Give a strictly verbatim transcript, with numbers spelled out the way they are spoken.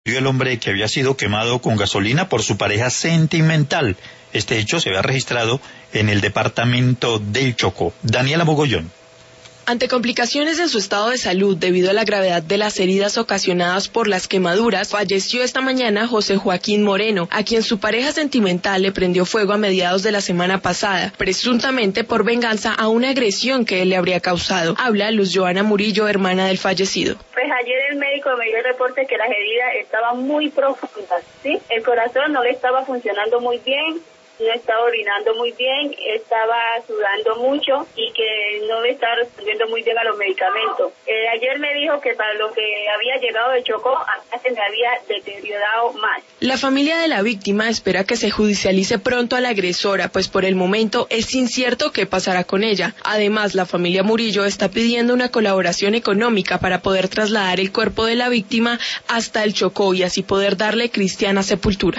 El hombre que había sido quemado con gasolina por su pareja sentimental. Este hecho se había registrado en el departamento del Chocó. Daniela Mogollón. Ante complicaciones en su estado de salud debido a la gravedad de las heridas ocasionadas por las quemaduras, falleció esta mañana José Joaquín Moreno, a quien su pareja sentimental le prendió fuego a mediados de la semana pasada, presuntamente por venganza a una agresión que él le habría causado. Habla Luz Joana Murillo, hermana del fallecido. Pues ayer el médico me dio el reporte que las heridas estaban muy profundas, ¿sí? El corazón no le estaba funcionando muy bien, no estaba orinando muy bien, estaba sudando mucho y que no le estaba respondiendo muy bien a los medicamentos. Eh, ayer me dijo que para lo que había llegado de Chocó, acá se me había deteriorado más. La familia de la víctima espera que se judicialice pronto a la agresora, pues por el momento es incierto qué pasará con ella. Además, la familia Murillo está pidiendo una colaboración económica para poder trasladar el cuerpo de la víctima hasta el Chocó y así poder darle cristiana sepultura.